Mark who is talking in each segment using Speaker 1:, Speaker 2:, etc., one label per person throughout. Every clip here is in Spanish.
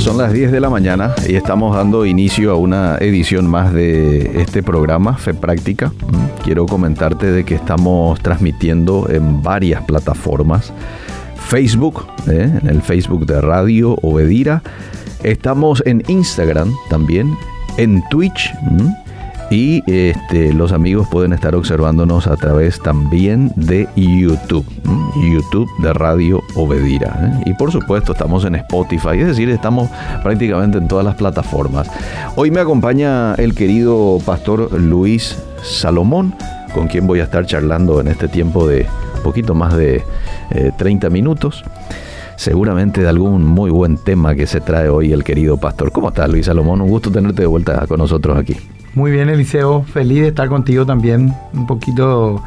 Speaker 1: Son las 10 de la mañana y estamos dando inicio a una edición más de este programa, Fe Práctica. Quiero comentarte de que estamos transmitiendo en varias plataformas. Facebook, en el Facebook de Radio Obedira. Estamos en Instagram también, en Twitch. Y los amigos pueden estar observándonos a través también de YouTube, YouTube de Radio Obedira. Y por supuesto estamos en Spotify, es decir, estamos prácticamente en todas las plataformas. Hoy me acompaña el querido pastor Luis Salomón, con quien voy a estar charlando en este tiempo de poquito más de 30 minutos. Seguramente de algún muy buen tema que se trae hoy el querido pastor. ¿Cómo estás, Luis Salomón? Un gusto tenerte de vuelta con nosotros aquí.
Speaker 2: Muy bien, Eliseo, feliz de estar contigo también. Un poquito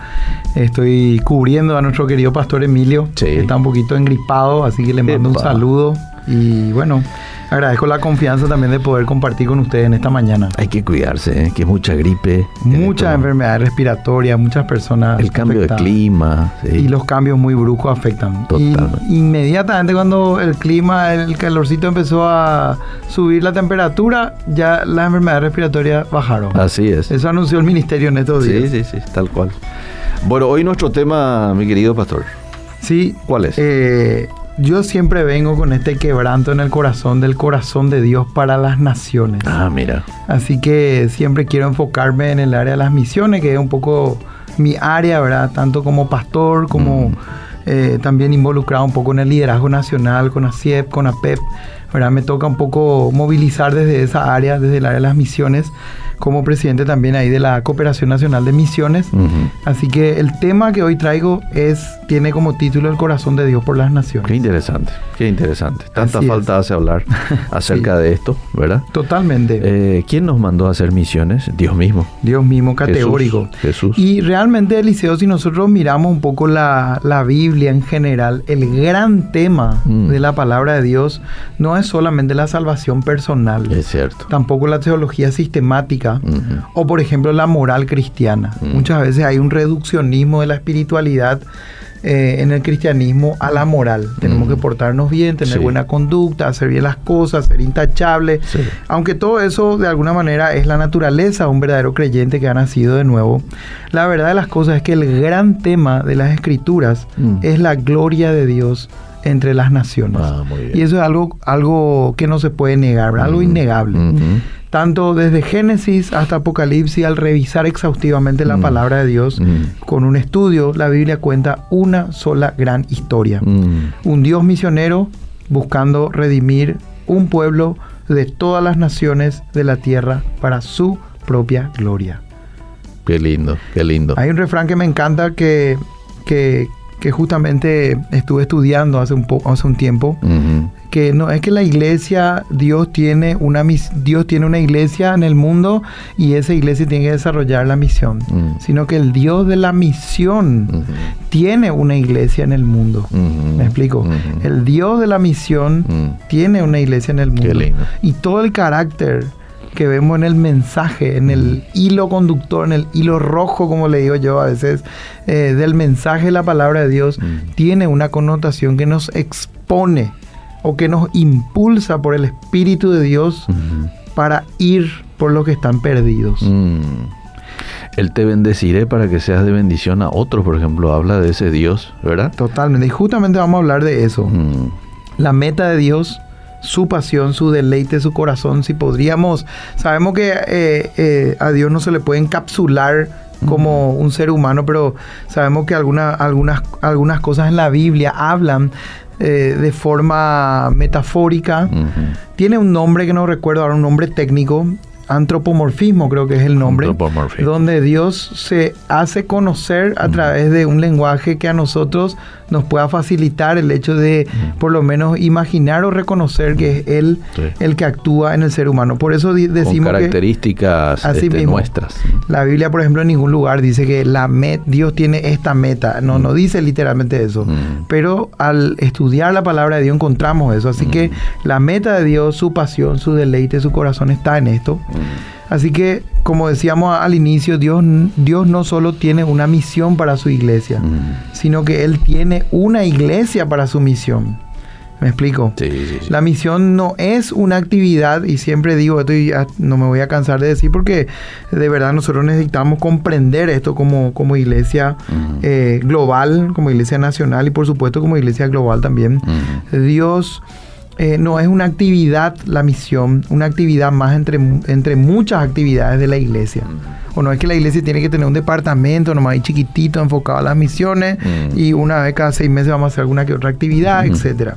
Speaker 2: estoy cubriendo a nuestro querido pastor Emilio, sí, que está un poquito engripado, así que le mando un saludo. Y bueno, agradezco la confianza también de poder compartir con ustedes en esta mañana.
Speaker 1: Hay que cuidarse, que es mucha gripe.
Speaker 2: Muchas enfermedades respiratorias, muchas personas
Speaker 1: el cambio afectadas. De clima. Sí.
Speaker 2: Y los cambios muy bruscos afectan.
Speaker 1: Totalmente.
Speaker 2: Y inmediatamente cuando el clima, el calorcito empezó a subir la temperatura, ya las enfermedades respiratorias bajaron.
Speaker 1: Así es.
Speaker 2: Eso anunció el ministerio en estos días.
Speaker 1: Sí, tal cual. Bueno, hoy nuestro tema, mi querido pastor.
Speaker 2: Sí.
Speaker 1: ¿Cuál es?
Speaker 2: Yo siempre vengo con este quebranto en el corazón, del corazón de Dios para las naciones.
Speaker 1: Ah, mira.
Speaker 2: Así que siempre quiero enfocarme en el área de las misiones, que es un poco mi área, ¿verdad? Tanto como pastor, como también involucrado un poco en el liderazgo nacional, con ASIEP, con APEP, ¿verdad? Me toca un poco movilizar desde esa área, desde el área de las misiones, como presidente también ahí de la Cooperación Nacional de Misiones. Así que el tema que hoy traigo tiene como título El corazón de Dios por las naciones.
Speaker 1: Qué interesante, qué interesante. Tanta así falta hace hablar acerca de esto, ¿verdad?
Speaker 2: Totalmente.
Speaker 1: ¿Quién nos mandó a hacer misiones? Dios mismo.
Speaker 2: Dios mismo, categórico.
Speaker 1: Jesús.
Speaker 2: Y realmente, Eliseo, si nosotros miramos un poco la Biblia en general, el gran tema de la palabra de Dios no es solamente la salvación personal.
Speaker 1: Es cierto.
Speaker 2: Tampoco la teología sistemática. O por ejemplo la moral cristiana. Muchas veces hay un reduccionismo de la espiritualidad en el cristianismo a la moral. Tenemos que portarnos bien, tener buena conducta, hacer bien las cosas, ser intachables. Aunque todo eso de alguna manera es la naturaleza de un verdadero creyente que ha nacido de nuevo. La verdad de las cosas es que el gran tema de las escrituras es la gloria de Dios entre las naciones. Y eso es algo que no se puede negar, algo innegable. Tanto desde Génesis hasta Apocalipsis, al revisar exhaustivamente la palabra de Dios, con un estudio, la Biblia cuenta una sola gran historia. Un Dios misionero buscando redimir un pueblo de todas las naciones de la tierra para su propia gloria.
Speaker 1: Qué lindo, qué lindo.
Speaker 2: Hay un refrán que me encanta que justamente estuve estudiando hace un tiempo, que no es que la iglesia, Dios tiene una iglesia en el mundo y esa iglesia tiene que desarrollar la misión, sino que el Dios de la misión tiene una iglesia en el mundo. ¿Me explico? El Dios de la misión tiene una iglesia en el mundo.
Speaker 1: Qué lindo.
Speaker 2: Y todo el carácter que vemos en el mensaje, en el hilo conductor, en el hilo rojo, como le digo yo a veces, del mensaje de la palabra de Dios, tiene una connotación que nos expone o que nos impulsa por el Espíritu de Dios para ir por los que están perdidos.
Speaker 1: Él te bendeciré para que seas de bendición a otros, por ejemplo, habla de ese Dios, ¿verdad?
Speaker 2: Totalmente, y justamente vamos a hablar de eso. La meta de Dios, su pasión, su deleite, su corazón. Si podríamos, sabemos que a Dios no se le puede encapsular como un ser humano, pero sabemos que algunas cosas en la Biblia hablan de forma metafórica. Tiene un nombre que no recuerdo ahora, un nombre técnico. Antropomorfismo creo que es el nombre, donde Dios se hace conocer a través de un lenguaje que a nosotros nos pueda facilitar el hecho de por lo menos imaginar o reconocer que es Él el que actúa en el ser humano. Por eso decimos
Speaker 1: con características nuestras.
Speaker 2: La Biblia, por ejemplo, en ningún lugar dice que Dios tiene esta meta. No dice literalmente eso. Pero al estudiar la palabra de Dios encontramos eso. Así que la meta de Dios, su pasión, su deleite, su corazón está en esto. Así que, como decíamos al inicio, Dios no solo tiene una misión para su iglesia, sino que Él tiene una iglesia para su misión. ¿Me explico?
Speaker 1: Sí.
Speaker 2: La misión no es una actividad, y siempre digo esto y no me voy a cansar de decir, porque de verdad nosotros necesitamos comprender esto como iglesia global, como iglesia nacional y por supuesto como iglesia global también. Dios no es una actividad, la misión, una actividad más entre muchas actividades de la iglesia. O no es que la iglesia tiene que tener un departamento nomás ahí chiquitito enfocado a las misiones y una vez cada 6 meses vamos a hacer alguna que otra actividad, etcétera.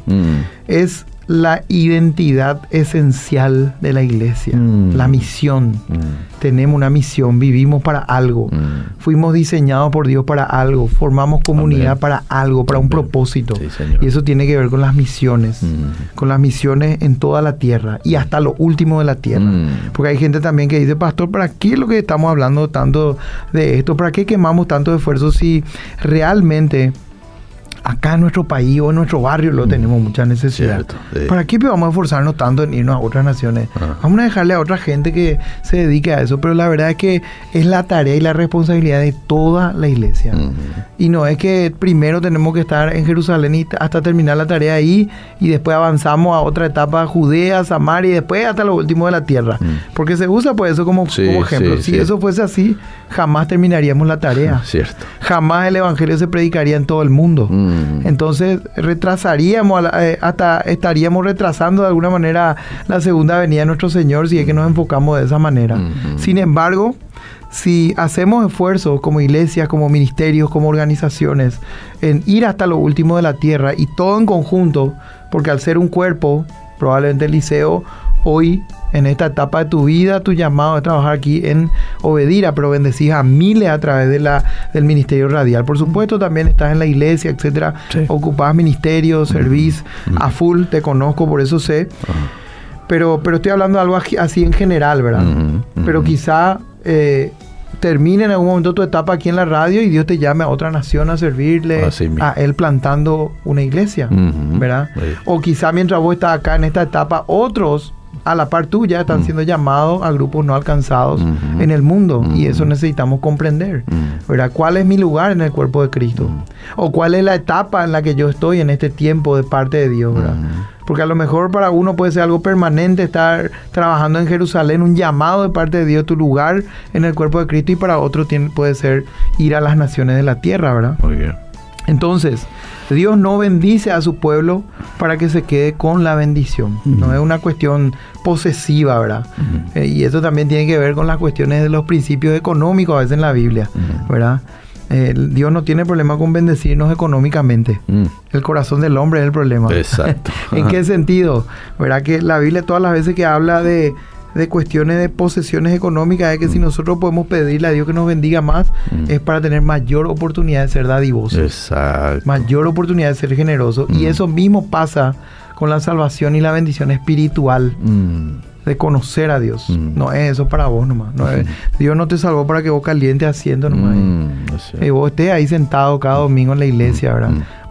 Speaker 2: Es la identidad esencial de la iglesia, la misión. Tenemos una misión, vivimos para algo, fuimos diseñados por Dios para algo, formamos comunidad para algo, para un propósito.
Speaker 1: Sí,
Speaker 2: y eso tiene que ver con las misiones, con las misiones en toda la tierra y hasta lo último de la tierra. Porque hay gente también que dice, pastor, ¿para qué es lo que estamos hablando tanto de esto? ¿Para qué quemamos tanto esfuerzo si realmente acá en nuestro país o en nuestro barrio lo tenemos mucha necesidad?
Speaker 1: Cierto, sí.
Speaker 2: ¿Para qué vamos a esforzarnos tanto en irnos a otras naciones? Vamos a dejarle a otra gente que se dedique a eso, pero la verdad es que es la tarea y la responsabilidad de toda la iglesia. Y no es que primero tenemos que estar en Jerusalén y hasta terminar la tarea ahí y después avanzamos a otra etapa, Judea, Samaria y después hasta lo último de la tierra. Porque se usa pues eso como ejemplo. Si eso fuese así, jamás terminaríamos la tarea.
Speaker 1: Cierto.
Speaker 2: Jamás el evangelio se predicaría en todo el mundo. Entonces retrasaríamos, hasta estaríamos retrasando de alguna manera la segunda venida de nuestro Señor si es que nos enfocamos de esa manera. Sin embargo, si hacemos esfuerzos como iglesias, como ministerios, como organizaciones, en ir hasta lo último de la tierra y todo en conjunto, porque al ser un cuerpo, probablemente Eliseo, hoy en esta etapa de tu vida, tu llamado es trabajar aquí en Obedira, pero bendecís a miles a través de del ministerio radial. Por supuesto, también estás en la iglesia, etcétera. Sí. Ocupás ministerios, servís a full, te conozco, por eso sé. Pero estoy hablando de algo así en general, ¿verdad? Pero quizá termine en algún momento tu etapa aquí en la radio y Dios te llame a otra nación a servirle, a Él plantando una iglesia, ¿verdad? O quizá mientras vos estás acá en esta etapa, otros a la par tuya están siendo llamados a grupos no alcanzados en el mundo, y eso necesitamos comprender, ¿verdad? ¿Cuál es mi lugar en el cuerpo de Cristo? O cuál es la etapa en la que yo estoy en este tiempo de parte de Dios, ¿verdad? Porque a lo mejor para uno puede ser algo permanente estar trabajando en Jerusalén, un llamado de parte de Dios, tu lugar en el cuerpo de Cristo, y para otro puede ser ir a las naciones de la tierra, ¿verdad? Muy bien. Entonces, Dios no bendice a su pueblo para que se quede con la bendición. No es una cuestión posesiva, ¿verdad? Y eso también tiene que ver con las cuestiones de los principios económicos a veces en la Biblia, ¿verdad? Dios no tiene problema con bendecirnos económicamente. El corazón del hombre es el problema.
Speaker 1: Exacto.
Speaker 2: ¿En qué sentido? ¿Verdad? Que la Biblia todas las veces que habla de cuestiones de posesiones económicas, es que si nosotros podemos pedirle a Dios que nos bendiga más, es para tener mayor oportunidad de ser dadivosos.
Speaker 1: Exacto.
Speaker 2: Mayor oportunidad de ser generosos. Y eso mismo pasa con la salvación y la bendición espiritual. De conocer a Dios. No es eso para vos nomás. No es, Dios no te salvó para que vos calientes haciendo nomás. Vos estés ahí sentado cada domingo en la iglesia, ¿verdad?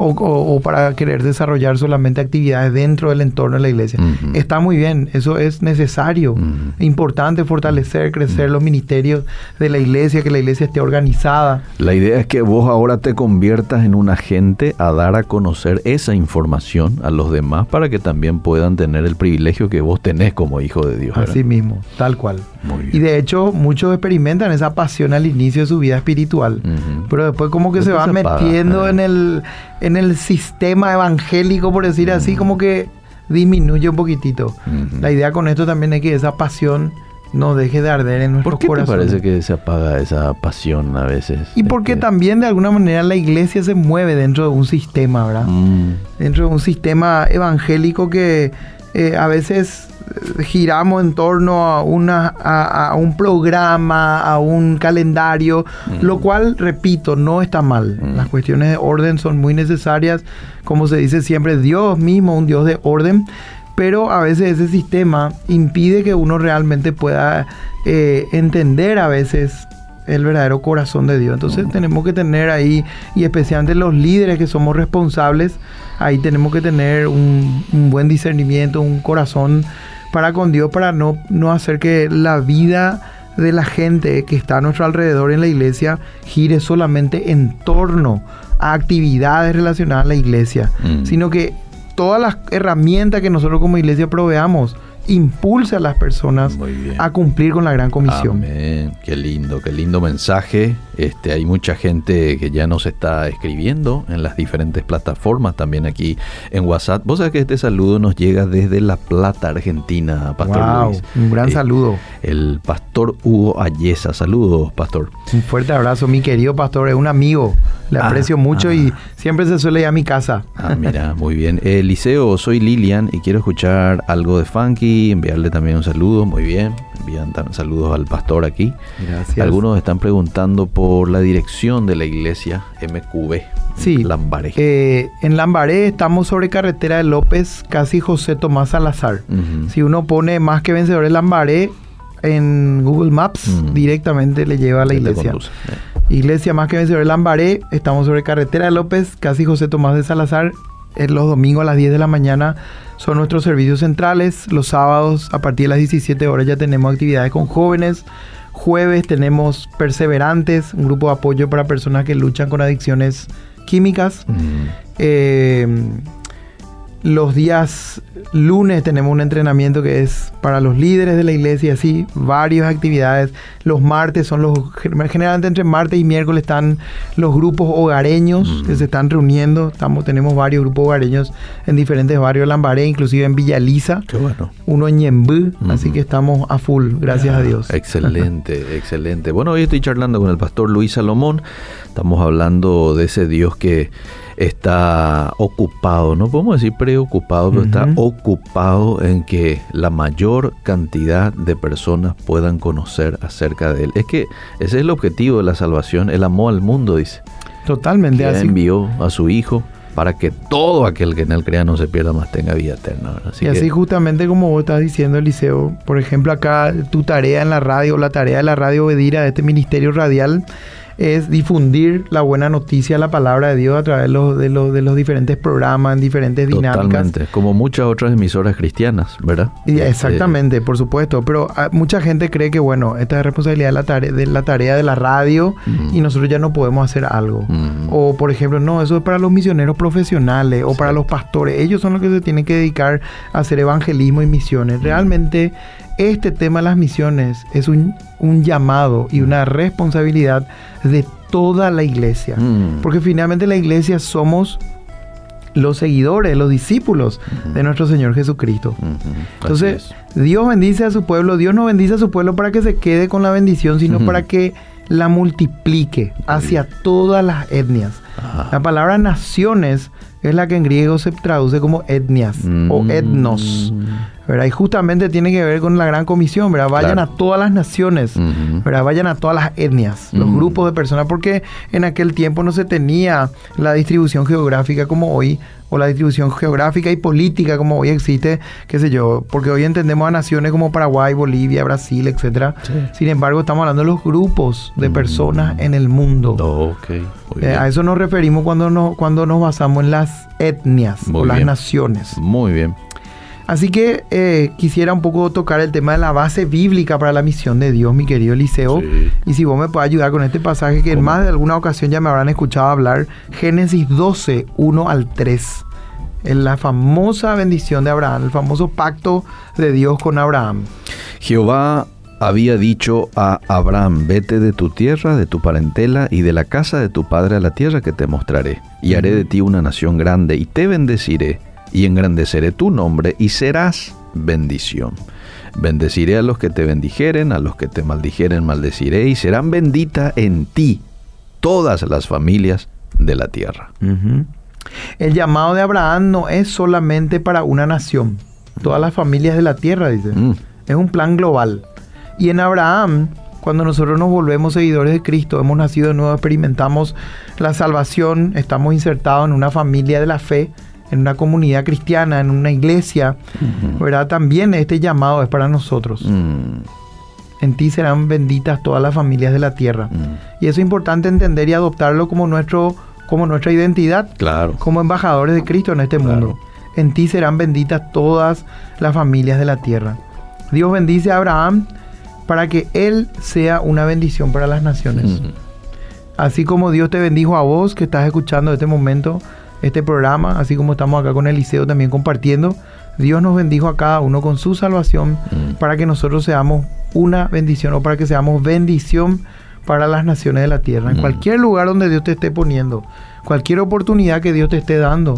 Speaker 2: O para querer desarrollar solamente actividades dentro del entorno de la iglesia. Está muy bien. Eso es necesario. Importante fortalecer, crecer los ministerios de la iglesia, que la iglesia esté organizada.
Speaker 1: La idea es que vos ahora te conviertas en un agente a dar a conocer esa información a los demás para que también puedan tener el privilegio que vos tenés como hijo de Dios, ¿verdad?
Speaker 2: Así mismo, tal cual.
Speaker 1: Muy bien.
Speaker 2: Y de hecho, muchos experimentan esa pasión al inicio de su vida espiritual, pero después como que se van metiendo en el sistema evangélico, por decir así, como que disminuye un poquitito. La idea con esto también es que esa pasión no deje de arder en nuestros corazones.
Speaker 1: ¿Por qué te parece que se apaga esa pasión a veces?
Speaker 2: Y porque también de alguna manera la iglesia se mueve dentro de un sistema, ¿verdad? Dentro de un sistema evangélico que a veces giramos en torno a un programa, a un calendario, lo cual, repito, no está mal. Las cuestiones de orden son muy necesarias. Como se dice siempre, Dios mismo, un Dios de orden, pero a veces ese sistema impide que uno realmente pueda entender a veces el verdadero corazón de Dios. Entonces tenemos que tener ahí, y especialmente los líderes que somos responsables, ahí tenemos que tener un buen discernimiento, un corazón para con Dios, para no hacer que la vida de la gente que está a nuestro alrededor en la iglesia gire solamente en torno a actividades relacionadas a la iglesia, sino que todas las herramientas que nosotros como iglesia proveamos, impulse a las personas a cumplir con la gran comisión.
Speaker 1: Amén. Qué lindo mensaje. Hay mucha gente que ya nos está escribiendo en las diferentes plataformas, también aquí en WhatsApp. Vos sabés que este saludo nos llega desde La Plata, Argentina, Pastor Luis.
Speaker 2: Un gran saludo.
Speaker 1: El pastor Hugo Ayesa. Saludos, pastor.
Speaker 2: Un fuerte abrazo, mi querido pastor. Es un amigo. Le aprecio mucho y siempre se suele ir a mi casa.
Speaker 1: Mira, muy bien. Liceo, soy Lilian y quiero escuchar algo de funky, enviarle también un saludo. Muy bien. Envían saludos al pastor aquí.
Speaker 2: Gracias.
Speaker 1: Algunos están preguntando por la dirección de la iglesia MQB.
Speaker 2: Sí.
Speaker 1: Lambaré.
Speaker 2: En Lambaré estamos sobre carretera de López, casi José Tomás Salazar. Si uno pone Más que Vencedores Lambaré en Google Maps, directamente le lleva a la iglesia. Iglesia Más que Vencedores Lambaré, estamos sobre carretera de López, casi José Tomás de Salazar. Los domingos a las 10 de la mañana son nuestros servicios centrales. Los sábados a partir de las 17 horas ya tenemos actividades con jóvenes. Jueves tenemos Perseverantes, un grupo de apoyo para personas que luchan con adicciones químicas. Los días lunes tenemos un entrenamiento que es para los líderes de la iglesia, así, varias actividades. Los martes generalmente entre martes y miércoles están los grupos hogareños que se están reuniendo. Tenemos varios grupos hogareños en diferentes barrios de Lambaré, inclusive en Villa Elisa.
Speaker 1: Qué bueno.
Speaker 2: Uno en Ñembú, así que estamos a full, gracias a Dios.
Speaker 1: Excelente, excelente. Bueno, hoy estoy charlando con el pastor Luis Salomón. Estamos hablando de ese Dios que está ocupado, no podemos decir preocupado, pero está ocupado en que la mayor cantidad de personas puedan conocer acerca de Él. Es que ese es el objetivo de la salvación. Él amó al mundo, dice.
Speaker 2: Totalmente
Speaker 1: así.
Speaker 2: Él
Speaker 1: envió a su Hijo para que todo aquel que en Él crea no se pierda, más tenga vida eterna.
Speaker 2: Así justamente como vos estás diciendo, Eliseo, por ejemplo, acá tu tarea en la radio, la tarea de la radio Obedira, de este ministerio radial, es difundir la buena noticia, la palabra de Dios a través de los diferentes programas, en diferentes dinámicas.
Speaker 1: Totalmente, como muchas otras emisoras cristianas, ¿verdad?
Speaker 2: Exactamente, por supuesto, pero mucha gente cree que, bueno, esta es responsabilidad de la tarea de la radio y nosotros ya no podemos hacer algo. O, por ejemplo, no, eso es para los misioneros profesionales o para los pastores. Ellos son los que se tienen que dedicar a hacer evangelismo y misiones. Realmente, este tema de las misiones es un llamado y una responsabilidad de toda la iglesia. Porque finalmente la iglesia somos los seguidores, los discípulos de nuestro Señor Jesucristo. Entonces, Dios bendice a su pueblo. Dios no bendice a su pueblo para que se quede con la bendición, sino para que la multiplique hacia todas las etnias. La palabra naciones es la que en griego se traduce como etnias o etnos, ¿verdad? Y justamente tiene que ver con la gran comisión, ¿verdad? Vayan a todas las naciones, ¿verdad? Vayan a todas las etnias, los grupos de personas, porque en aquel tiempo no se tenía la distribución geográfica como hoy, o la distribución geográfica y política como hoy existe, qué sé yo, porque hoy entendemos a naciones como Paraguay, Bolivia, Brasil, etcétera. Sin embargo, estamos hablando de los grupos de personas en el mundo. A eso nos referimos cuando nos basamos en las etnias o las naciones.
Speaker 1: Muy bien.
Speaker 2: Así que quisiera un poco tocar el tema de la base bíblica para la misión de Dios, mi querido Eliseo. Y si vos me puedes ayudar con este pasaje que en más de alguna ocasión ya me habrán escuchado hablar, Génesis 12, 1 al 3. En la famosa bendición de Abraham, el famoso pacto de Dios con Abraham.
Speaker 1: Jehová había dicho a Abraham: vete de tu tierra, de tu parentela y de la casa de tu padre a la tierra que te mostraré. Y haré de ti una nación grande y te bendeciré y engrandeceré tu nombre y serás bendición. Bendeciré a los que te bendijeren, a los que te maldijeren maldeciré, y serán benditas en ti todas las familias de la tierra.
Speaker 2: El llamado de Abraham no es solamente para una nación, todas las familias de la tierra, dice. Es un plan global. Y en Abraham, cuando nosotros nos volvemos seguidores de Cristo, hemos nacido de nuevo, experimentamos la salvación, estamos insertados en una familia de la fe, en una comunidad cristiana, en una iglesia, ¿verdad? También este llamado es para nosotros. En ti serán benditas todas las familias de la tierra. Y eso es importante entender y adoptarlo como nuestra identidad, como embajadores de Cristo en este mundo. En ti serán benditas todas las familias de la tierra. Dios bendice a Abraham para que él sea una bendición para las naciones. Así como Dios te bendijo a vos que estás escuchando en este momento, este programa, así como estamos acá con Eliseo también compartiendo. Dios nos bendijo a cada uno con su salvación para que nosotros seamos una bendición, o para que seamos bendición para las naciones de la tierra. En cualquier lugar donde Dios te esté poniendo, cualquier oportunidad que Dios te esté dando,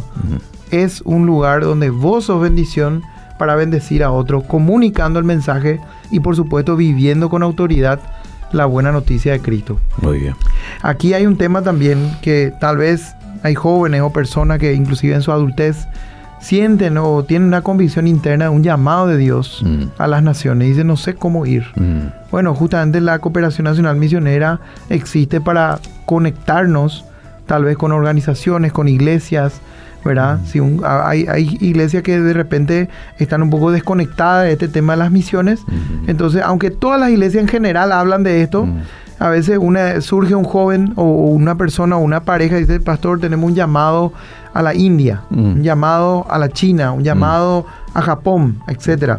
Speaker 2: es un lugar donde vos sos bendición para bendecir a otros, comunicando el mensaje y por supuesto viviendo con autoridad la buena noticia de Cristo.
Speaker 1: Muy bien.
Speaker 2: Aquí hay un tema también que tal vez hay jóvenes o personas que inclusive en su adultez sienten o tienen una convicción interna, un llamado de Dios a las naciones. Dicen, no sé cómo ir. Bueno, justamente la Cooperación Nacional Misionera existe para conectarnos tal vez con organizaciones, con iglesias, ¿verdad? Si hay iglesias que de repente están un poco desconectadas de este tema de las misiones. Entonces, aunque todas las iglesias en general hablan de esto, a veces surge un joven o una persona o una pareja y dice, pastor, tenemos un llamado a la India, un llamado a la China, un llamado a Japón, etcétera.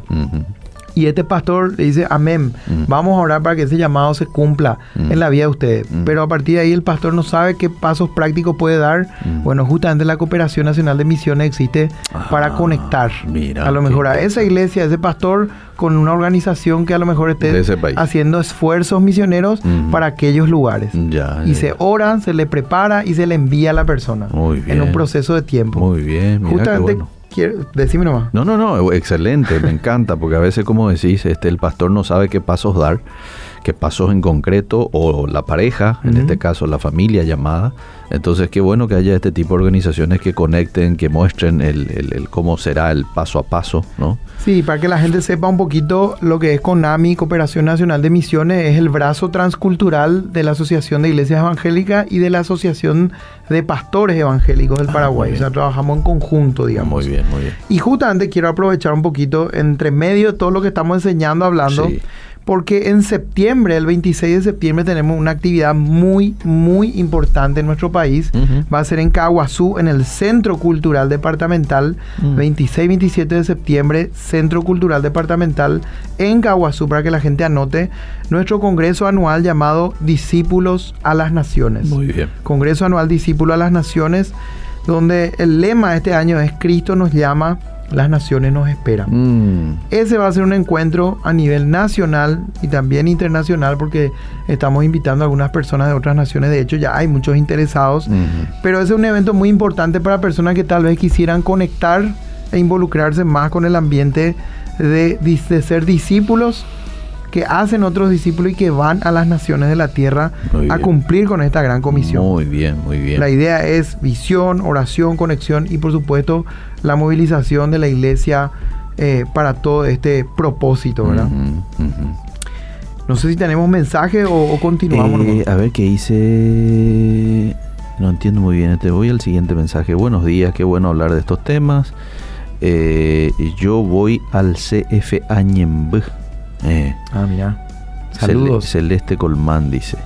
Speaker 2: Y este pastor le dice, amén, vamos a orar para que ese llamado se cumpla en la vida de ustedes. Pero a partir de ahí el pastor no sabe qué pasos prácticos puede dar. Bueno, justamente la Cooperación Nacional de Misiones existe para conectar a lo mejor a esa iglesia, a ese pastor, con una organización que a lo mejor esté haciendo esfuerzos misioneros para aquellos lugares. Se ora, se le prepara y se le envía a la persona en un proceso de tiempo.
Speaker 1: Muy bien, mira,
Speaker 2: justamente,
Speaker 1: qué bueno.
Speaker 2: Decime nomás.
Speaker 1: No, excelente, me encanta, porque a veces, como decís, el pastor no sabe qué pasos dar, qué pasos en concreto, o la pareja, en este caso la familia llamada. Entonces, qué bueno que haya este tipo de organizaciones que conecten, que muestren el cómo será el paso a paso, ¿no?
Speaker 2: Sí, para que la gente sepa un poquito lo que es CONAMI, Cooperación Nacional de Misiones, es el brazo transcultural de la Asociación de Iglesias Evangélicas y de la Asociación de Pastores Evangélicos del Paraguay. O sea, trabajamos en conjunto, digamos.
Speaker 1: Muy bien, muy bien.
Speaker 2: Y justamente quiero aprovechar un poquito, entre medio de todo lo que estamos enseñando, hablando, porque en septiembre, el 26 de septiembre, tenemos una actividad muy, muy importante en nuestro país. Va a ser en Caguazú, en el Centro Cultural Departamental. 26-27 de septiembre, Centro Cultural Departamental en Caguazú, para que la gente anote. Nuestro congreso anual llamado Discípulos a las Naciones.
Speaker 1: Muy bien.
Speaker 2: Congreso anual Discípulos a las Naciones, donde el lema de este año es Cristo nos llama, las naciones nos esperan. Ese va a ser un encuentro a nivel nacional y también internacional, porque estamos invitando a algunas personas de otras naciones. De hecho, ya hay muchos interesados. Pero ese es un evento muy importante para personas que tal vez quisieran conectar e involucrarse más con el ambiente de ser discípulos que hacen otros discípulos y que van a las naciones de la tierra a cumplir con esta gran comisión.
Speaker 1: Muy bien, muy bien.
Speaker 2: La idea es visión, oración, conexión y por supuesto la movilización de la iglesia para todo este propósito, ¿verdad? No sé si tenemos mensaje o continuamos.
Speaker 1: A ver qué dice. No entiendo muy bien. Voy al siguiente mensaje. Buenos días, qué bueno hablar de estos temas. Yo voy al CF Añembj.
Speaker 2: Mira. Saludos.
Speaker 1: Celeste Colmán dice.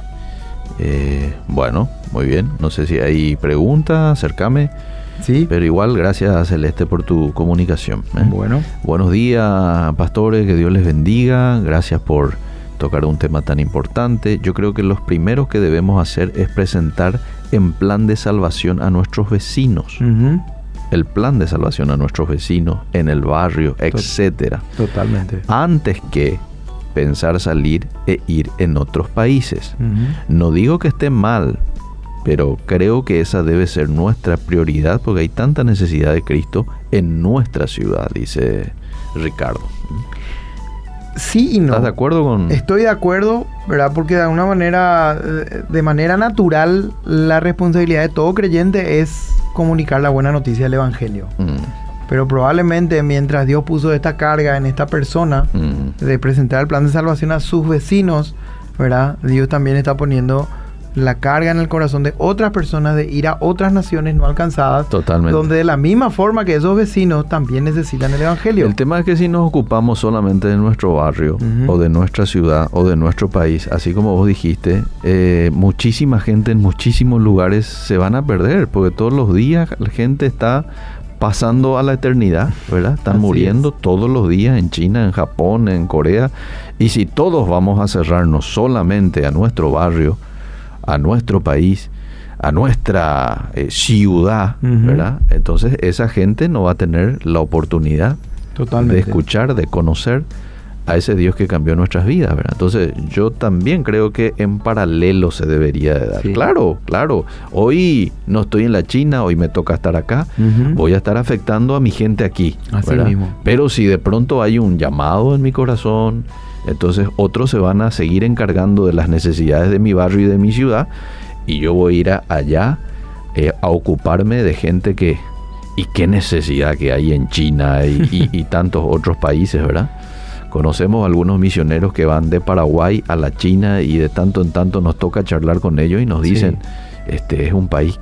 Speaker 1: Bueno, muy bien. No sé si hay preguntas, acércame.
Speaker 2: Sí.
Speaker 1: Pero igual, gracias a Celeste por tu comunicación.
Speaker 2: Bueno.
Speaker 1: Buenos días, pastores, que Dios les bendiga. Gracias por tocar un tema tan importante. Yo creo que los primeros que debemos hacer es presentar en plan de salvación a nuestros vecinos. El plan de salvación a nuestros vecinos, en el barrio, etcétera.
Speaker 2: Totalmente.
Speaker 1: Antes que pensar salir e ir en otros países. No digo que esté mal, pero creo que esa debe ser nuestra prioridad, porque hay tanta necesidad de Cristo en nuestra ciudad, dice Ricardo.
Speaker 2: Sí y no.
Speaker 1: ¿Estás de acuerdo con...?
Speaker 2: Estoy de acuerdo, ¿verdad? Porque de alguna manera, de manera natural, la responsabilidad de todo creyente es comunicar la buena noticia del Evangelio. Pero probablemente mientras Dios puso esta carga en esta persona de presentar el plan de salvación a sus vecinos, ¿verdad? Dios también está poniendo la carga en el corazón de otras personas de ir a otras naciones no alcanzadas.
Speaker 1: Totalmente.
Speaker 2: Donde de la misma forma que esos vecinos también necesitan el Evangelio.
Speaker 1: El tema es que si nos ocupamos solamente de nuestro barrio o de nuestra ciudad o de nuestro país, así como vos dijiste, muchísima gente en muchísimos lugares se van a perder, porque todos los días la gente está pasando a la eternidad, ¿verdad? Están
Speaker 2: Así
Speaker 1: muriendo todos los días en China, en Japón, en Corea. Y si todos vamos a cerrarnos solamente a nuestro barrio, a nuestro país, a nuestra ciudad, ¿verdad? Entonces esa gente no va a tener la oportunidad de escuchar, de conocer a ese Dios que cambió nuestras vidas, ¿verdad? Entonces yo también creo que en paralelo se debería de dar. Sí. Claro, hoy no estoy en la China, hoy me toca estar acá, voy a estar afectando a mi gente aquí,
Speaker 2: así mismo.
Speaker 1: Pero si de pronto hay un llamado en mi corazón, entonces otros se van a seguir encargando de las necesidades de mi barrio y de mi ciudad, y yo voy a ir allá a ocuparme de gente que... ¿Y qué necesidad que hay en China y tantos otros países, verdad? Conocemos algunos misioneros que van de Paraguay a la China y de tanto en tanto nos toca charlar con ellos y nos dicen, este es un país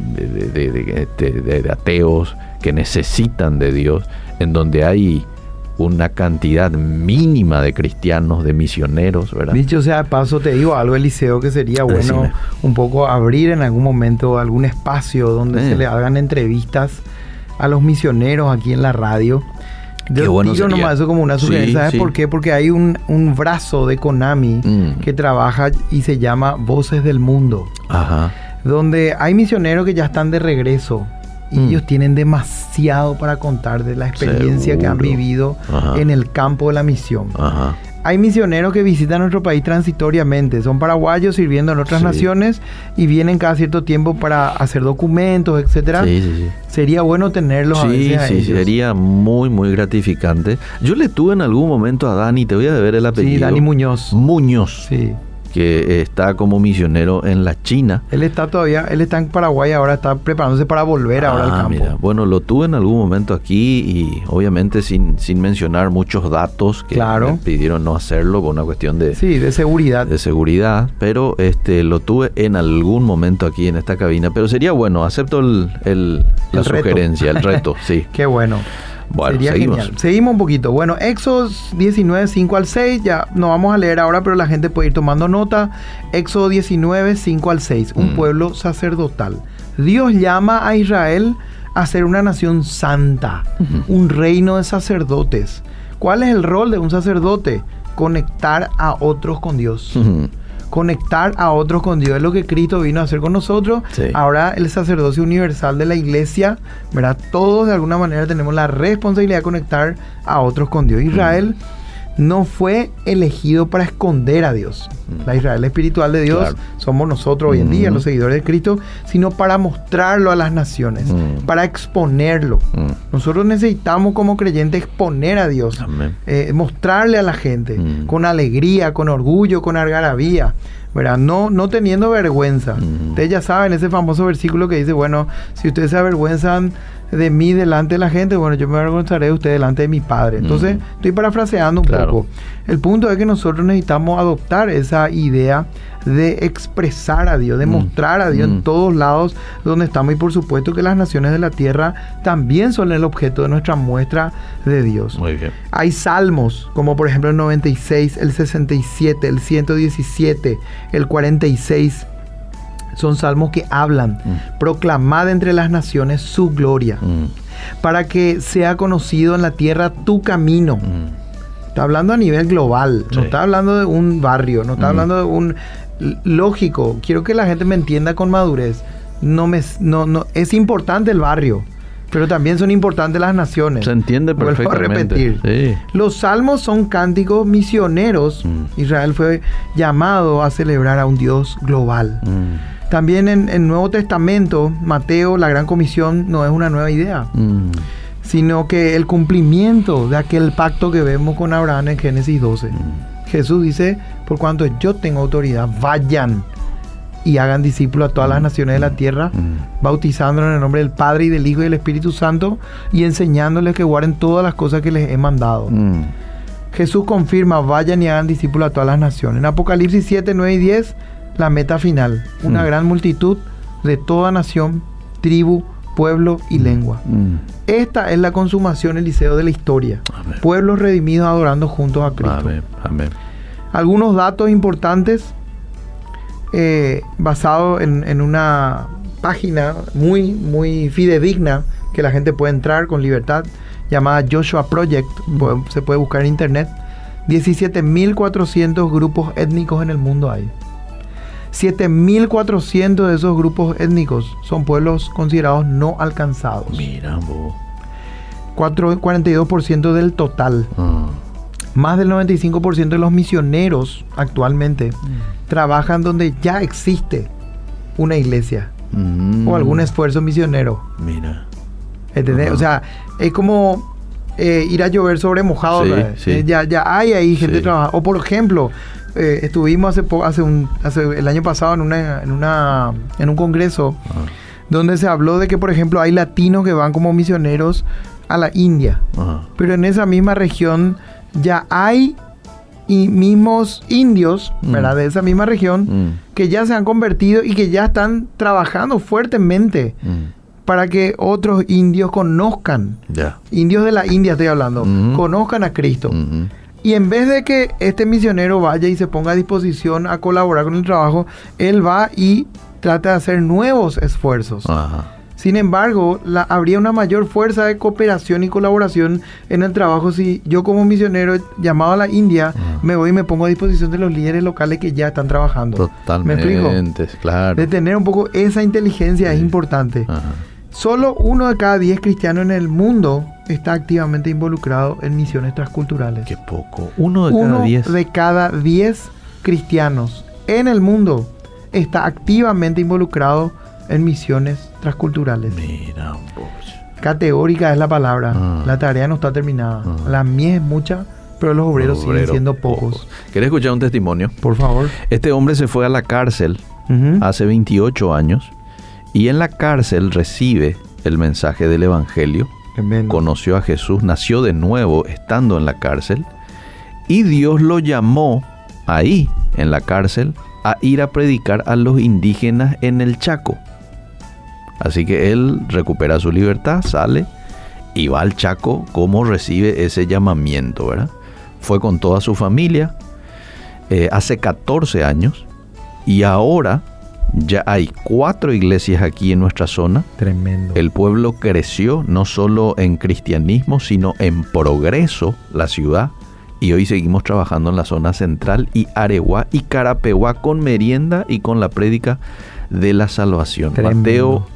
Speaker 1: de ateos que necesitan de Dios, en donde hay una cantidad mínima de cristianos, de misioneros, ¿verdad?
Speaker 2: Dicho sea de paso, te digo algo, Eliseo, que sería bueno un poco abrir en algún momento algún espacio donde se le hagan entrevistas a los misioneros aquí en la radio. Yo
Speaker 1: bueno
Speaker 2: digo nomás eso como una sugerencia. ¿Sabes por qué? Porque hay un brazo de Konami que trabaja y se llama Voces del Mundo.
Speaker 1: Ajá.
Speaker 2: Donde hay misioneros que ya están de regreso. Y ellos tienen demasiado para contar de la experiencia que han vivido en el campo de la misión.
Speaker 1: Ajá.
Speaker 2: Hay misioneros que visitan nuestro país transitoriamente. Son paraguayos sirviendo en otras naciones y vienen cada cierto tiempo para hacer documentos, etcétera. Sería bueno tenerlos a veces a ellos.
Speaker 1: Sería muy, muy gratificante. Yo le tuve en algún momento a Dani, te voy a deber el apellido.
Speaker 2: Sí, Dani Muñoz.
Speaker 1: Sí. Que está como misionero en la China.
Speaker 2: Él está en Paraguay ahora, está preparándose para volver ahora al campo. Mira,
Speaker 1: bueno, lo tuve en algún momento aquí y obviamente sin mencionar muchos datos que me pidieron no hacerlo por una cuestión de
Speaker 2: seguridad.
Speaker 1: De seguridad, pero lo tuve en algún momento aquí en esta cabina, pero sería bueno, acepto la sugerencia, el reto, sí.
Speaker 2: Qué bueno.
Speaker 1: Bueno,
Speaker 2: seguimos un poquito. Bueno, Éxodo 19, 5 al 6, ya no vamos a leer ahora, pero la gente puede ir tomando nota. Éxodo 19, 5 al 6, un pueblo sacerdotal. Dios llama a Israel a ser una nación santa, un reino de sacerdotes. ¿Cuál es el rol de un sacerdote? Conectar a otros con Dios. Conectar a otros con Dios es lo que Cristo vino a hacer con nosotros. Ahora el sacerdocio universal de la iglesia, ¿verdad? Todos de alguna manera tenemos la responsabilidad de conectar a otros con Dios. Israel no fue elegido para esconder a Dios. La Israel espiritual de Dios somos nosotros hoy en día, los seguidores de Cristo, sino para mostrarlo a las naciones, para exponerlo. Nosotros necesitamos como creyentes exponer a Dios, mostrarle a la gente con alegría, con orgullo, con algarabía, ¿verdad? No teniendo vergüenza. Ustedes ya saben ese famoso versículo que dice, bueno, si ustedes se avergüenzan de mí delante de la gente, bueno, yo me avergonzaré de usted delante de mi Padre. Entonces, estoy parafraseando un poco. El punto es que nosotros necesitamos adoptar esa idea de expresar a Dios, de mostrar a Dios en todos lados donde estamos, y por supuesto que las naciones de la tierra también son el objeto de nuestra muestra de Dios.
Speaker 1: Muy bien.
Speaker 2: Hay salmos, como por ejemplo el 96, el 67, el 117, el 46, son salmos que hablan, proclamad entre las naciones su gloria, para que sea conocido en la tierra tu camino. Está hablando a nivel global, no está hablando de un barrio, no está hablando de un... Lógico, quiero que la gente me entienda con madurez. No es importante el barrio, pero también son importantes las naciones.
Speaker 1: Se entiende perfectamente.
Speaker 2: Vuelvo a repetir.
Speaker 1: Sí.
Speaker 2: Los salmos son cánticos misioneros. Israel fue llamado a celebrar a un Dios global. También en el Nuevo Testamento, Mateo, la Gran Comisión, no es una nueva idea, sino que el cumplimiento de aquel pacto que vemos con Abraham en Génesis 12. Jesús dice, por cuanto yo tengo autoridad, vayan y hagan discípulos a todas las naciones de la tierra, bautizándolos en el nombre del Padre y del Hijo y del Espíritu Santo, y enseñándoles que guarden todas las cosas que les he mandado. Jesús confirma, vayan y hagan discípulos a todas las naciones. En Apocalipsis 7, 9 y 10, la meta final, una gran multitud de toda nación, tribu, pueblo y lengua. Esta es la consumación, Eliseo, de la historia.
Speaker 1: Amén.
Speaker 2: Pueblos redimidos adorando juntos a Cristo.
Speaker 1: Amén.
Speaker 2: Algunos datos importantes basados en una página muy, muy fidedigna que la gente puede entrar con libertad, llamada Joshua Project, se puede buscar en internet. 17.400 grupos étnicos en el mundo hay. 7.400 de esos grupos étnicos son pueblos considerados no alcanzados.
Speaker 1: Mira, vos.
Speaker 2: 42% del total. Más del 95% de los misioneros actualmente trabajan donde ya existe una iglesia o algún esfuerzo misionero.
Speaker 1: Mira.
Speaker 2: ¿Entendés? O sea, es como ir a llover sobre mojado.
Speaker 1: Sí.
Speaker 2: Ya hay ahí gente trabajando. O por ejemplo, estuvimos el año pasado en un congreso donde se habló de que, por ejemplo, hay latinos que van como misioneros a la India. Pero en esa misma región ya hay mismos indios, ¿verdad? De esa misma región que ya se han convertido y que ya están trabajando fuertemente para que otros indios conozcan, indios de la India estoy hablando, conozcan a Cristo. Y en vez de que este misionero vaya y se ponga a disposición a colaborar con el trabajo, él va y trata de hacer nuevos esfuerzos. Sin embargo, habría una mayor fuerza de cooperación y colaboración en el trabajo si yo como misionero llamado a la India me voy y me pongo a disposición de los líderes locales que ya están trabajando.
Speaker 1: Totalmente,
Speaker 2: ¿me explico?
Speaker 1: Claro.
Speaker 2: De tener un poco esa inteligencia es importante. Solo 1 de cada 10 cristianos en el mundo está activamente involucrado en misiones transculturales.
Speaker 1: Qué poco. 1 de cada 10.
Speaker 2: 1 de cada 10 cristianos en el mundo está activamente involucrado en misiones transculturales.
Speaker 1: Mira, vos.
Speaker 2: Categórica es la palabra. La tarea no está terminada. La mies es mucha, pero los obreros siguen siendo pocos.
Speaker 1: ¿Querés escuchar un testimonio?
Speaker 2: Por favor.
Speaker 1: Este hombre se fue a la cárcel hace 28 años y en la cárcel recibe el mensaje del Evangelio.
Speaker 2: Tremendo.
Speaker 1: Conoció a Jesús, nació de nuevo estando en la cárcel y Dios lo llamó ahí, en la cárcel, a ir a predicar a los indígenas en el Chaco. Así que él recupera su libertad, sale y va al Chaco. ¿Cómo recibe ese llamamiento, verdad? Fue con toda su familia hace 14 años y ahora ya hay 4 iglesias aquí en nuestra zona.
Speaker 2: Tremendo.
Speaker 1: El pueblo creció no solo en cristianismo, sino en progreso, la ciudad. Y hoy seguimos trabajando en la zona central y Areguá y Carapeguá con merienda y con la prédica de la salvación.
Speaker 2: Tremendo.
Speaker 1: Mateo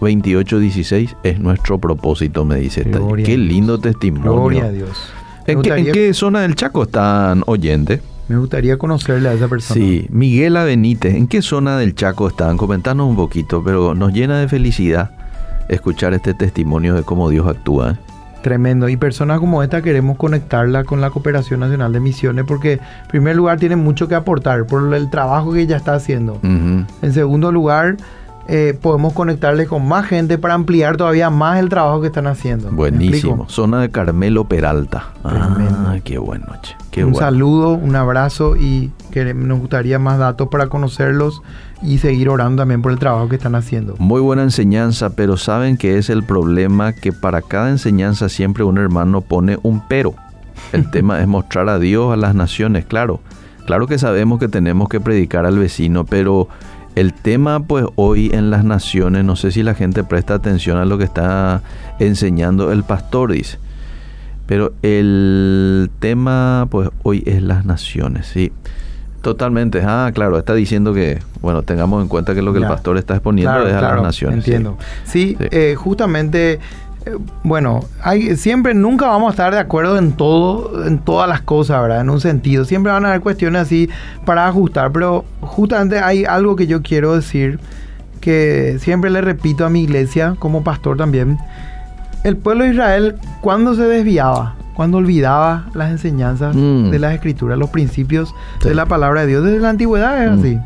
Speaker 1: 28:16 es nuestro propósito, me dice. Qué lindo testimonio.
Speaker 2: Gloria a Dios.
Speaker 1: ¿En qué zona del Chaco están oyentes?
Speaker 2: Me gustaría conocerle a esa persona.
Speaker 1: Sí, Miguela Benítez. ¿En qué zona del Chaco están? Comentanos un poquito, pero nos llena de felicidad escuchar este testimonio de cómo Dios actúa.
Speaker 2: Tremendo. Y personas como esta queremos conectarla con la Cooperación Nacional de Misiones porque, en primer lugar, tiene mucho que aportar por el trabajo que ella está haciendo. En segundo lugar, podemos conectarle con más gente para ampliar todavía más el trabajo que están haciendo.
Speaker 1: Buenísimo. Zona de Carmelo Peralta. Qué bueno, che.
Speaker 2: Un saludo, un abrazo y nos gustaría más datos para conocerlos y seguir orando también por el trabajo que están haciendo.
Speaker 1: Muy buena enseñanza, pero ¿saben qué es el problema? Que para cada enseñanza siempre un hermano pone un pero. El tema es mostrar a Dios a las naciones, claro. Claro que sabemos que tenemos que predicar al vecino, pero el tema pues hoy en las naciones, no sé si la gente presta atención a lo que está enseñando el pastor, dice. Pero el tema pues hoy es las naciones, sí. Totalmente. Claro, está diciendo que, bueno, tengamos en cuenta que lo que el pastor está exponiendo es a las naciones.
Speaker 2: Entiendo. Sí. Justamente, bueno, nunca vamos a estar de acuerdo en todas las cosas, ¿verdad? En un sentido. Siempre van a haber cuestiones así para ajustar, pero justamente hay algo que yo quiero decir, que siempre le repito a mi iglesia, como pastor también. El pueblo de Israel, cuando se desviaba, cuando olvidaba las enseñanzas de las Escrituras, los principios de la palabra de Dios, desde la antigüedad es así.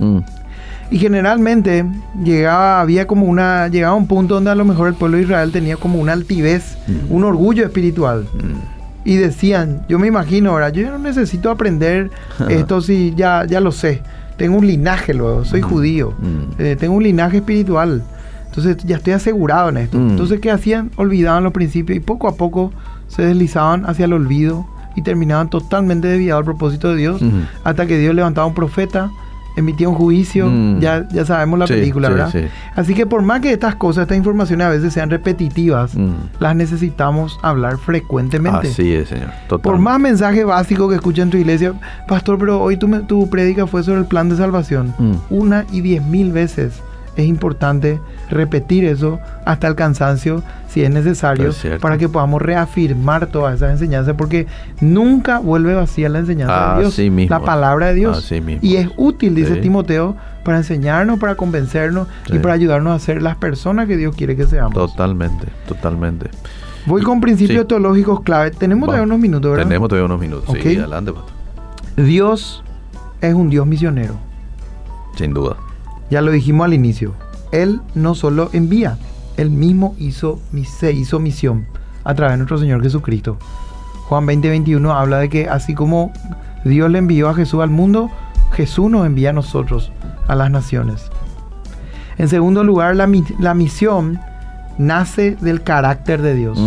Speaker 2: Y generalmente llegaba a un punto donde a lo mejor el pueblo de Israel tenía como una altivez, un orgullo espiritual. Y decían, yo me imagino ahora, yo no necesito aprender esto si ya lo sé. Tengo un linaje luego, soy judío, tengo un linaje espiritual. Entonces ya estoy asegurado en esto. Entonces, ¿qué hacían? Olvidaban los principios y poco a poco se deslizaban hacia el olvido y terminaban totalmente desviados al propósito de Dios, hasta que Dios levantaba un profeta emitía un juicio, ya sabemos la película, ¿verdad?
Speaker 1: Sí.
Speaker 2: Así que por más que estas cosas, estas informaciones a veces sean repetitivas, las necesitamos hablar frecuentemente.
Speaker 1: Así es, Señor. Totalmente.
Speaker 2: Por más mensaje básico que escucha en tu iglesia, pastor, pero hoy tu prédica fue sobre el plan de salvación. 1 y 10,000 veces. Es importante repetir eso hasta el cansancio, si es necesario, para que podamos reafirmar todas esas enseñanzas, porque nunca vuelve vacía la enseñanza de Dios, la palabra de Dios. Y es útil, dice Timoteo, para enseñarnos, para convencernos y para ayudarnos a ser las personas que Dios quiere que seamos.
Speaker 1: Totalmente.
Speaker 2: Voy con principios teológicos clave. Tenemos todavía unos minutos, ¿verdad?
Speaker 1: Tenemos todavía unos minutos.
Speaker 2: Okay.
Speaker 1: Sí, adelante, pastor.
Speaker 2: Dios es un Dios misionero.
Speaker 1: Sin duda.
Speaker 2: Ya lo dijimos al inicio. Él no solo envía, Él mismo se hizo misión a través de nuestro Señor Jesucristo. Juan 20:21 habla de que así como Dios le envió a Jesús al mundo, Jesús nos envía a nosotros, a las naciones. En segundo lugar, la misión nace del carácter de Dios.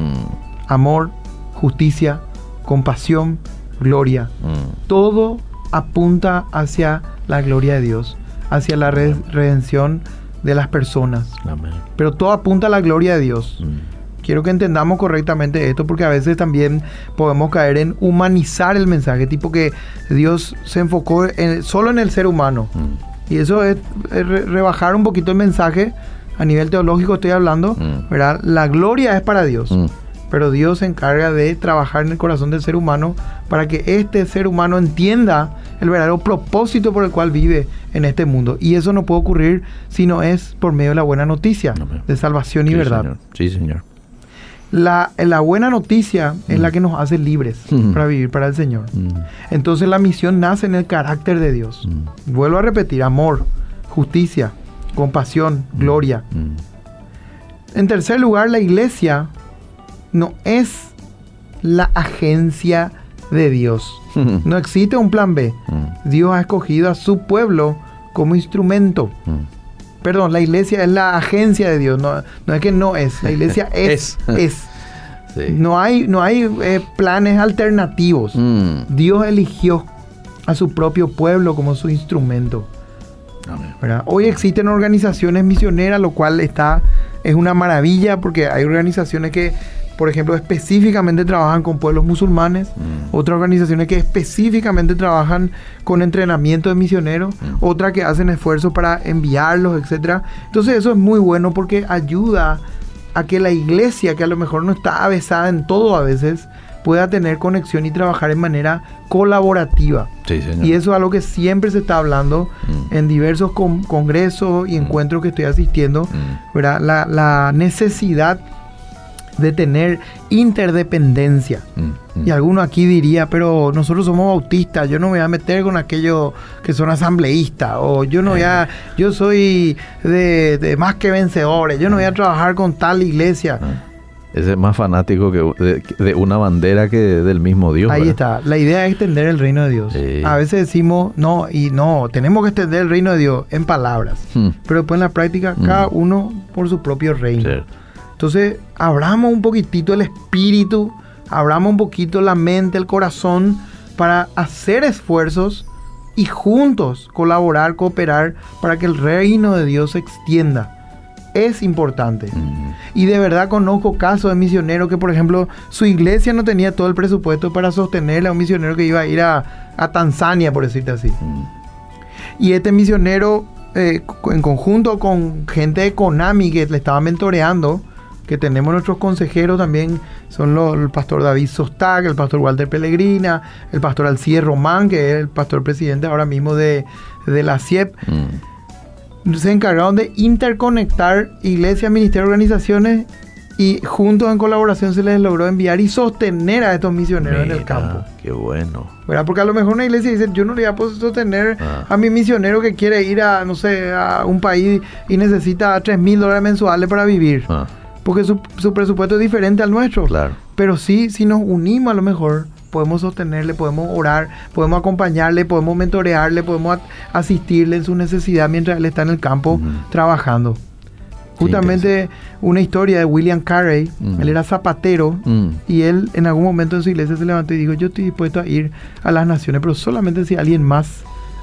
Speaker 2: Amor, justicia, compasión, gloria. Todo apunta hacia la gloria de Dios, hacia la redención de las personas.
Speaker 1: Amén.
Speaker 2: Pero todo apunta a la gloria de Dios. Quiero que entendamos correctamente esto, porque a veces también podemos caer en humanizar el mensaje, tipo que Dios se enfocó solo en el ser humano. Y eso es rebajar un poquito el mensaje. A nivel teológico estoy hablando, ¿verdad? La gloria es para Dios. Pero Dios se encarga de trabajar en el corazón del ser humano para que este ser humano entienda el verdadero propósito por el cual vive en este mundo. Y eso no puede ocurrir si no es por medio de la buena noticia de salvación y verdad.
Speaker 1: Señor. Sí, Señor.
Speaker 2: La buena noticia es la que nos hace libres para vivir para el Señor. Entonces la misión nace en el carácter de Dios. Vuelvo a repetir: amor, justicia, compasión, gloria. En tercer lugar, la iglesia no es la agencia de Dios. No existe un plan B. Dios ha escogido a su pueblo como instrumento. Perdón, la iglesia es la agencia de Dios. No es que no es. La iglesia es. Sí. No hay planes alternativos. Dios eligió a su propio pueblo como su instrumento. ¿Verdad? Hoy existen organizaciones misioneras, lo cual es una maravilla, porque hay organizaciones que, por ejemplo, específicamente trabajan con pueblos musulmanes, otras organizaciones que específicamente trabajan con entrenamiento de misioneros, otras que hacen esfuerzos para enviarlos, etc. Entonces eso es muy bueno, porque ayuda a que la iglesia, que a lo mejor no está avesada en todo a veces, pueda tener conexión y trabajar en manera colaborativa.
Speaker 1: Sí, señor.
Speaker 2: Y eso es algo que siempre se está hablando en diversos congresos y encuentros que estoy asistiendo, ¿verdad? La necesidad de tener interdependencia. Y alguno aquí diría: pero nosotros somos bautistas, yo no me voy a meter con aquellos que son asambleístas, o yo soy de más que vencedores, yo no voy a trabajar con tal iglesia.
Speaker 1: Ese es más fanático que de una bandera que del mismo Dios.
Speaker 2: Ahí
Speaker 1: ¿verdad?
Speaker 2: está. La idea es extender el reino de Dios. A veces decimos no, tenemos que extender el reino de Dios en palabras. Pero después en la práctica, cada uno por su propio reino. Sí. Entonces, abramos un poquitito el espíritu, abramos un poquito la mente, el corazón, para hacer esfuerzos y juntos colaborar, cooperar para que el reino de Dios se extienda. Es importante. Y de verdad conozco casos de misioneros que, por ejemplo, su iglesia no tenía todo el presupuesto para sostenerle a un misionero que iba a ir a Tanzania, por decirte así. Y este misionero, en conjunto con gente de Konami que le estaba mentoreando, que tenemos nuestros consejeros también, son el pastor David Sostag, el pastor Walter Pellegrina, el pastor Alcides Román, que es el pastor presidente ahora mismo de la CIEP. Se encargaron de interconectar iglesias, ministerios, organizaciones, y juntos en colaboración se les logró enviar y sostener a estos misioneros en el campo.
Speaker 1: Qué bueno.
Speaker 2: ¿Verdad? Porque a lo mejor una iglesia dice: yo no le voy a poder sostener a mi misionero que quiere ir a un país y necesita $3,000 mensuales para vivir. Porque su presupuesto es diferente al nuestro.
Speaker 1: Claro.
Speaker 2: Pero sí, si nos unimos, a lo mejor podemos sostenerle, podemos orar, podemos acompañarle, podemos mentorearle, podemos asistirle en su necesidad mientras él está en el campo trabajando. Justamente una historia de William Carey. Él era zapatero y él en algún momento en su iglesia se levantó y dijo: yo estoy dispuesto a ir a las naciones, pero solamente si alguien más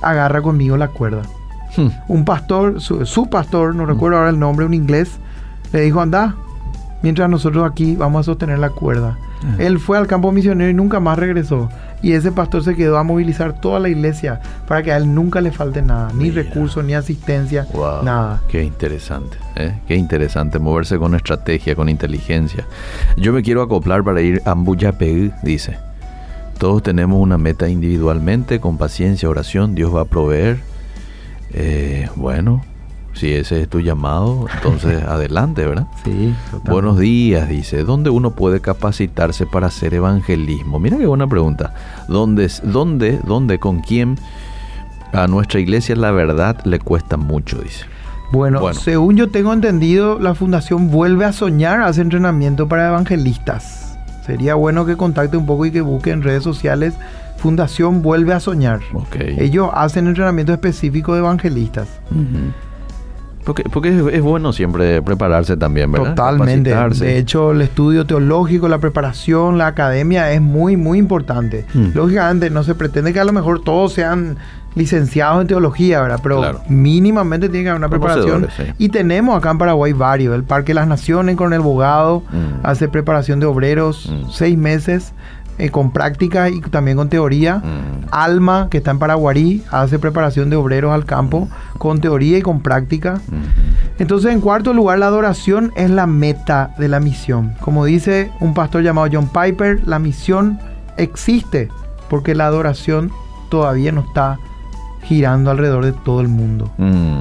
Speaker 2: agarra conmigo la cuerda. Un pastor, su pastor, no recuerdo ahora el nombre, un inglés, le dijo, anda, mientras nosotros aquí vamos a sostener la cuerda. Él fue al campo misionero y nunca más regresó. Y ese pastor se quedó a movilizar toda la iglesia para que a él nunca le falte nada, ni recursos, ni asistencia, nada.
Speaker 1: Qué interesante, qué interesante moverse con estrategia, con inteligencia. Yo me quiero acoplar para ir a Mbuyapegu, dice. Todos tenemos una meta individualmente, con paciencia, oración, Dios va a proveer. Bueno, si ese es tu llamado, entonces adelante, ¿verdad?
Speaker 2: Sí, totalmente.
Speaker 1: Buenos días, dice. ¿Dónde uno puede capacitarse para hacer evangelismo? Mira qué buena pregunta. ¿Dónde, con quién? A nuestra iglesia la verdad le cuesta mucho, dice.
Speaker 2: Bueno, según yo tengo entendido, la Fundación Vuelve a Soñar hace entrenamiento para evangelistas. Sería bueno que contacte un poco y que busque en redes sociales Fundación Vuelve a Soñar.
Speaker 1: Okay.
Speaker 2: Ellos hacen entrenamiento específico de evangelistas.
Speaker 1: Porque es bueno siempre prepararse también, ¿verdad?
Speaker 2: Totalmente. De hecho, el estudio teológico, la preparación, la academia es muy, muy importante. Lógicamente, no se pretende que a lo mejor todos sean licenciados en teología, ¿verdad? Pero mínimamente tiene que haber una preparación. Sí. Y tenemos acá en Paraguay varios. El Parque de las Naciones con el Bogado hace preparación de obreros 6 meses. Con práctica y también con teoría. Alma, que está en Paraguarí, hace preparación de obreros al campo con teoría y con práctica. Entonces, en cuarto lugar, la adoración es la meta de la misión. Como dice un pastor llamado John Piper, la misión existe porque la adoración todavía no está girando alrededor de todo el mundo.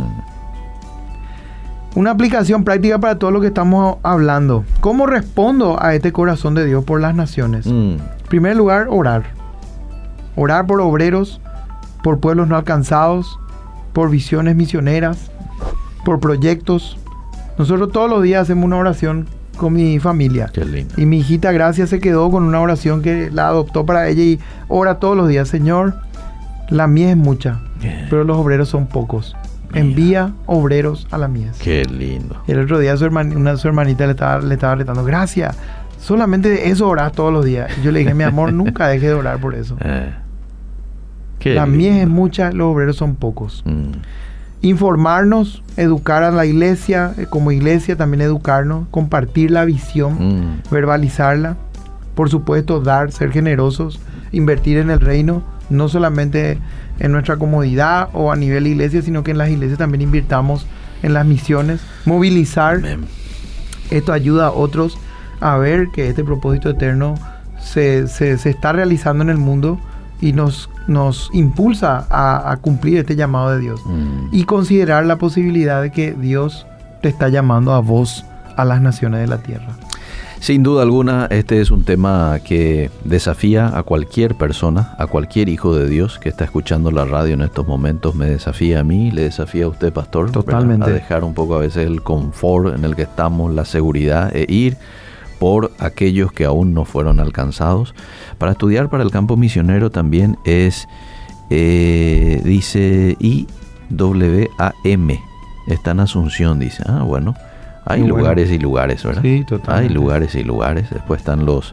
Speaker 2: Una aplicación práctica para todo lo que estamos hablando. ¿Cómo respondo a este corazón de Dios por las naciones? En primer lugar, orar. Orar por obreros, por pueblos no alcanzados, por visiones misioneras, por proyectos. Nosotros todos los días hacemos una oración con mi familia.
Speaker 1: Qué lindo.
Speaker 2: Y mi hijita Gracia se quedó con una oración que la adoptó para ella y ora todos los días. Señor, la mies es mucha, pero los obreros son pocos. Envía obreros a la mies.
Speaker 1: Qué lindo.
Speaker 2: Y el otro día su hermanita le estaba retando, gracias, solamente de eso orás todos los días. Y yo le dije, mi amor, nunca deje de orar por eso. La mies es mucha, los obreros son pocos. Informarnos, educar a la iglesia, como iglesia también educarnos, compartir la visión, verbalizarla, por supuesto dar, ser generosos, invertir en el reino, no solamente en nuestra comodidad o a nivel iglesia, sino que en las iglesias también invirtamos en las misiones, movilizar. Amén. Esto ayuda a otros a ver que este propósito eterno se está realizando en el mundo y nos impulsa a cumplir este llamado de Dios y considerar la posibilidad de que Dios te está llamando a vos, a las naciones de la tierra.
Speaker 1: Sin duda alguna, este es un tema que desafía a cualquier persona, a cualquier hijo de Dios que está escuchando la radio en estos momentos. Me desafía a mí, le desafía a usted, pastor.
Speaker 2: Totalmente.
Speaker 1: A dejar un poco a veces el confort en el que estamos, la seguridad, e ir por aquellos que aún no fueron alcanzados. Para estudiar para el campo misionero también es, dice IWAM, está en Asunción, dice. Bueno. Hay lugares y lugares, ¿verdad?
Speaker 2: Sí, totalmente.
Speaker 1: Hay lugares y lugares. Después están los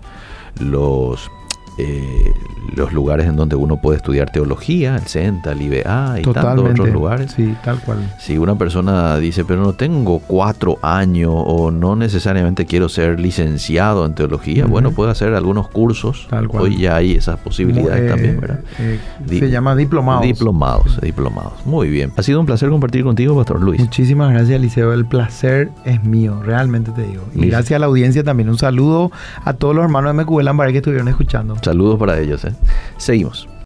Speaker 1: lugares en donde uno puede estudiar teología, el CENTA, el IBA y tantos otros lugares.
Speaker 2: Sí, tal cual.
Speaker 1: Si una persona dice, pero no tengo 4 años o no necesariamente quiero ser licenciado en teología, bueno, puede hacer algunos cursos. Tal cual. Hoy ya hay esas posibilidades también, ¿verdad?
Speaker 2: Se llama diplomados.
Speaker 1: Diplomados. Muy bien. Ha sido un placer compartir contigo, Pastor Luis.
Speaker 2: Muchísimas gracias, Eliseo. El placer es mío, realmente te digo. Y gracias a la audiencia también. Un saludo a todos los hermanos de MQL Lambaré que estuvieron escuchando.
Speaker 1: Saludos para ellos. Seguimos.